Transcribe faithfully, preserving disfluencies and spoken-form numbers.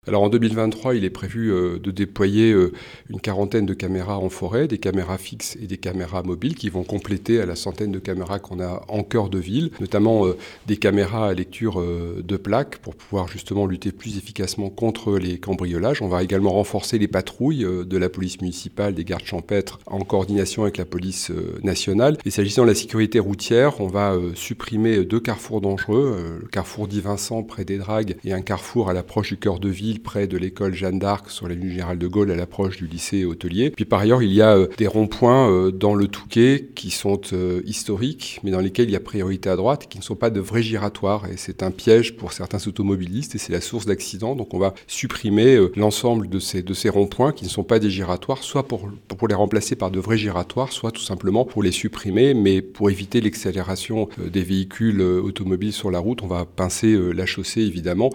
Alors en deux mille vingt-trois, il est prévu euh, de déployer euh, une quarantaine de caméras en forêt, des caméras fixes et des caméras mobiles qui vont compléter à la centaine de caméras qu'on a en cœur de ville, notamment euh, des caméras à lecture euh, de plaques pour pouvoir justement lutter plus efficacement contre les cambriolages. On va également renforcer les patrouilles euh, de la police municipale, des gardes champêtres en coordination avec la police euh, nationale. Et s'agissant de la sécurité routière, on va euh, supprimer deux carrefours dangereux, euh, le carrefour d'Ivincent près des Dragues et un carrefour à l'approche du cœur de ville près de l'école Jeanne d'Arc sur la ligne Général de Gaulle à l'approche du lycée hôtelier. Puis par ailleurs, il y a euh, des ronds-points euh, dans le Touquet qui sont euh, historiques, mais dans lesquels il y a priorité à droite et qui ne sont pas de vrais giratoires. Et c'est un piège pour certains automobilistes et c'est la source d'accidents. Donc on va supprimer euh, l'ensemble de ces, de ces ronds-points qui ne sont pas des giratoires, soit pour, pour les remplacer par de vrais giratoires, soit tout simplement pour les supprimer. Mais pour éviter l'accélération euh, des véhicules euh, automobiles sur la route, on va pincer euh, la chaussée évidemment